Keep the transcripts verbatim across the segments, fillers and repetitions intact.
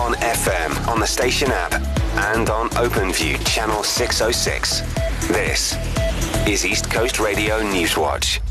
on F M, on the station app, and on OpenView Channel six oh six. This is East Coast Radio Newswatch.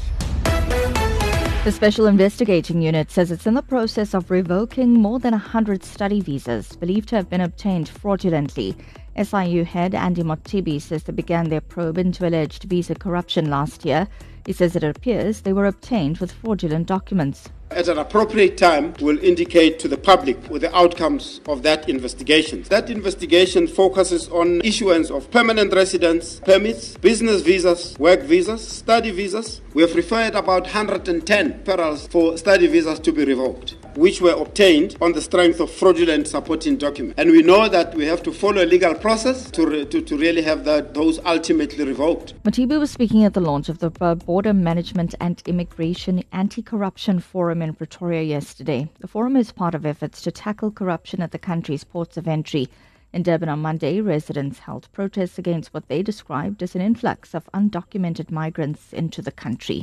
The Special Investigating Unit says it's in the process of revoking more than one hundred study visas believed to have been obtained fraudulently. S I U head Andy Mothibi says they began their probe into alleged visa corruption last year. He says it appears they were obtained with fraudulent documents. At an appropriate time, we'll indicate to the public with the outcomes of that investigation. That investigation focuses on issuance of permanent residence permits, business visas, work visas, study visas. We have referred about one hundred ten parallels for study visas to be revoked, which were obtained on the strength of fraudulent supporting documents. And we know that we have to follow a legal process to re- to, to really have that, those ultimately revoked. Mothibi was speaking at the launch of the Border Management and Immigration Anti-Corruption Forum in Pretoria yesterday. The forum is part of efforts to tackle corruption at the country's ports of entry. In Durban on Monday, residents held protests against what they described as an influx of undocumented migrants into the country.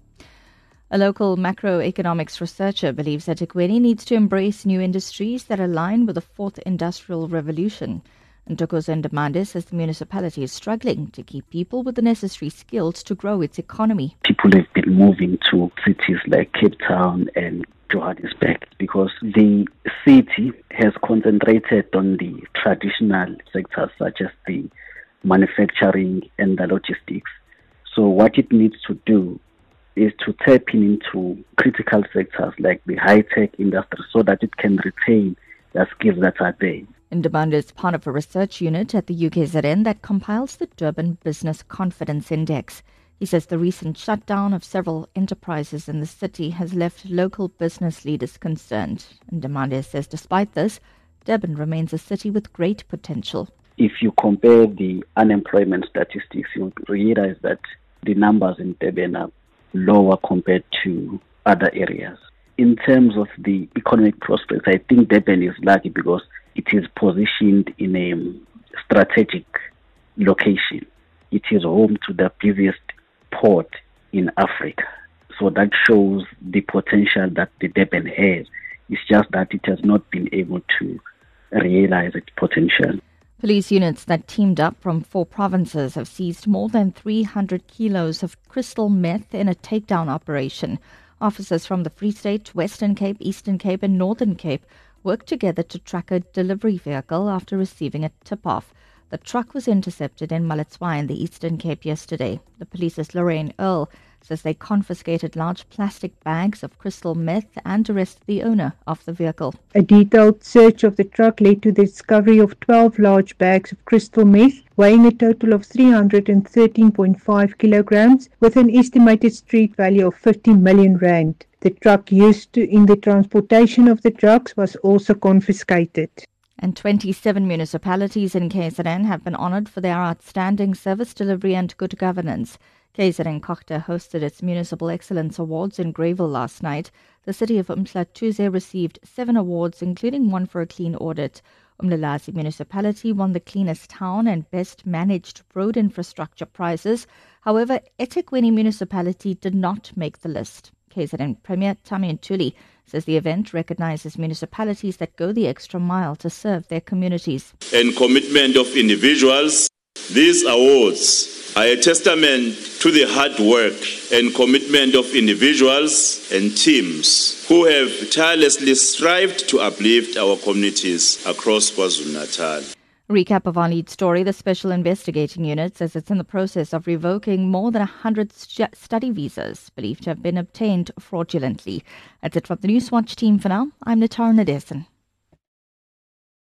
A local macroeconomics researcher believes that eThekwini needs to embrace new industries that align with the fourth industrial revolution. Ntokozo Ndamande says the municipality is struggling to keep people with the necessary skills to grow its economy. People have been moving to cities like Cape Town and Johannesburg because the city has concentrated on the traditional sectors such as the manufacturing and the logistics. So what it needs to do is to tap into critical sectors like the high-tech industry so that it can retain the skills that are there. Ndamande is part of a research unit at the U K Z N that compiles the Durban Business Confidence Index. He says the recent shutdown of several enterprises in the city has left local business leaders concerned. Ndamande says despite this, Durban remains a city with great potential. If you compare the unemployment statistics, you realize that the numbers in Durban are lower compared to other areas. In terms of the economic prospects, I think Durban is lucky because it is positioned in a strategic location. It is home to the busiest port in Africa. So that shows the potential that the Durban has. It's just that it has not been able to realize its potential. Police units that teamed up from four provinces have seized more than three hundred kilos of crystal meth in a takedown operation. Officers from the Free State, Western Cape, Eastern Cape and Northern Cape worked together to track a delivery vehicle after receiving a tip-off. The truck was intercepted in Maletswai in the Eastern Cape yesterday. The police's Lorraine Earl says they confiscated large plastic bags of crystal meth and arrested the owner of the vehicle. A detailed search of the truck led to the discovery of twelve large bags of crystal meth, weighing a total of three hundred thirteen point five kilograms, with an estimated street value of fifty million rand. The truck used to, in the transportation of the drugs was also confiscated. And twenty-seven municipalities in K Z N have been honoured for their outstanding service delivery and good governance. K Z N Kochte hosted its Municipal Excellence Awards in Greyville last night. The city of Umhlathuze received seven awards, including one for a clean audit. Umlalazi Municipality won the Cleanest Town and Best Managed Road Infrastructure prizes. However, eThekwini Municipality did not make the list. K Z N Premier Tami Ntuli says the event recognizes municipalities that go the extra mile to serve their communities. And commitment of individuals, these awards are a testament to the hard work and commitment of individuals and teams who have tirelessly strived to uplift our communities across KwaZulu-Natal. Recap of our lead story. The Special Investigating Unit says it's in the process of revoking more than one hundred st- study visas believed to have been obtained fraudulently. That's it from the Newswatch team for now. I'm Natara Nadesan.